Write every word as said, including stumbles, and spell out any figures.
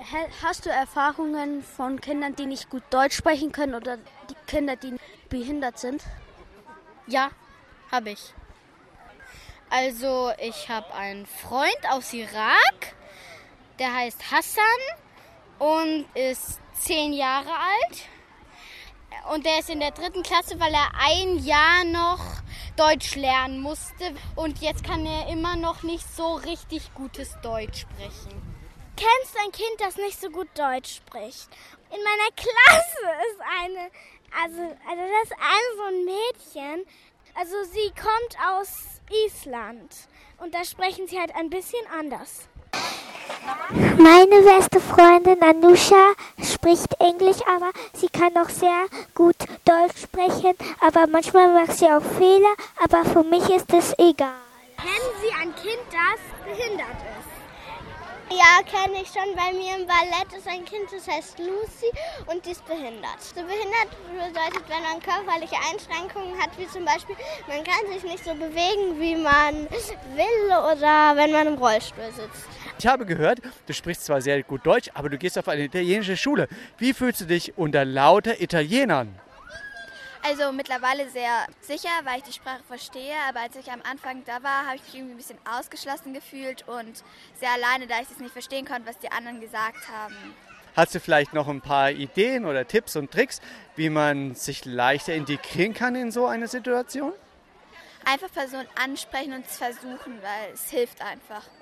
Hast du Erfahrungen von Kindern, die nicht gut Deutsch sprechen können oder die Kinder, die behindert sind? Ja, habe ich. Also ich habe einen Freund aus Irak, der heißt Hassan und ist zehn Jahre alt. Und der ist in der dritten Klasse, weil er ein Jahr noch Deutsch lernen musste. Und jetzt kann er immer noch nicht so richtig gutes Deutsch sprechen. Kennst du ein Kind, das nicht so gut Deutsch spricht? In meiner Klasse ist eine, also, also das ist ein so ein Mädchen. Also sie kommt aus Island und da sprechen sie halt ein bisschen anders. Meine beste Freundin Anusha spricht Englisch, aber sie kann auch sehr gut Deutsch sprechen. Aber manchmal macht sie auch Fehler, aber für mich ist es egal. Kennen Sie ein Kind, das behindert ist? Ja, kenne ich schon. Bei mir im Ballett ist ein Kind, das heißt Lucy und die ist behindert. So behindert bedeutet, wenn man körperliche Einschränkungen hat, wie zum Beispiel, man kann sich nicht so bewegen, wie man will oder wenn man im Rollstuhl sitzt. Ich habe gehört, du sprichst zwar sehr gut Deutsch, aber du gehst auf eine italienische Schule. Wie fühlst du dich unter lauter Italienern? Also mittlerweile sehr sicher, weil ich die Sprache verstehe, aber als ich am Anfang da war, habe ich mich irgendwie ein bisschen ausgeschlossen gefühlt und sehr alleine, da ich das nicht verstehen konnte, was die anderen gesagt haben. Hast du vielleicht noch ein paar Ideen oder Tipps und Tricks, wie man sich leichter integrieren kann in so eine Situation? Einfach Personen ansprechen und es versuchen, weil es hilft einfach.